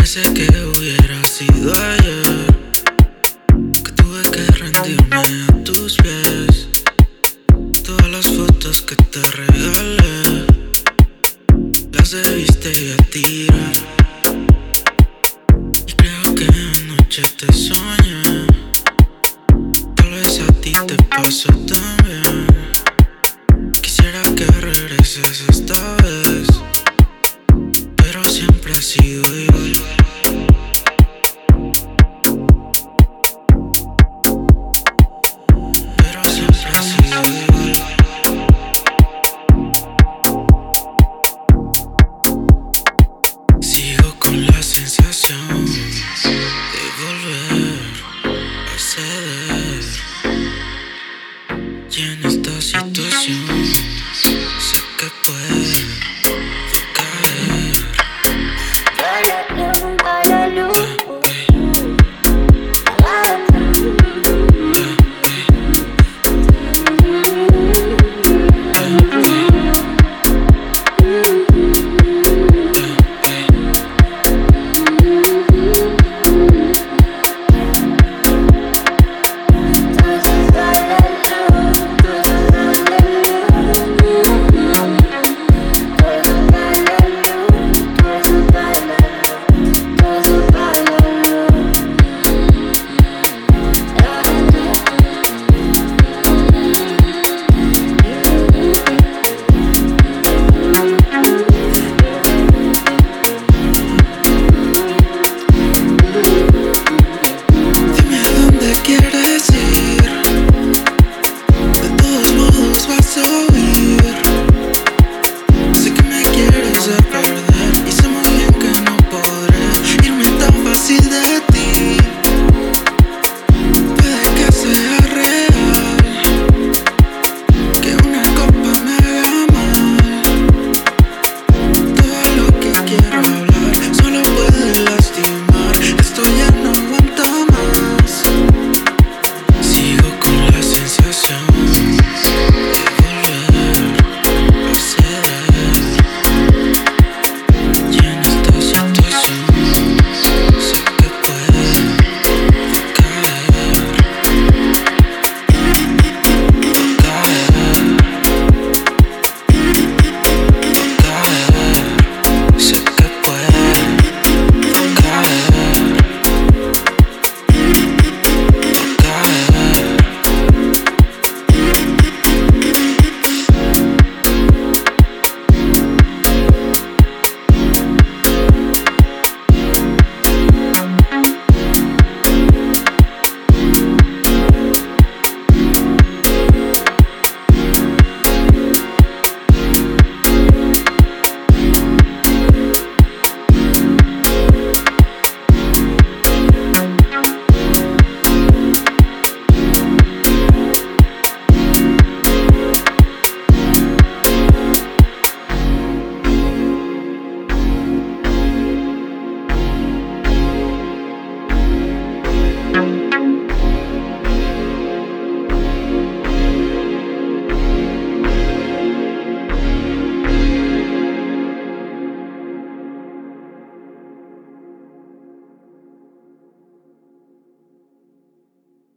Parece que hubiera sido ayer que tuve que rendirme a tus pies. Todas las fotos que te regalé las debiste ya tirar. Y creo que anoche te soñé. Tal vez a ti te pasó también. Quisiera que regreses esta vez, pero siempre ha sido igual. Pero siempre ha sido igual. Sigo con la sensación de volver a ceder. Y en esta situación sé que puedo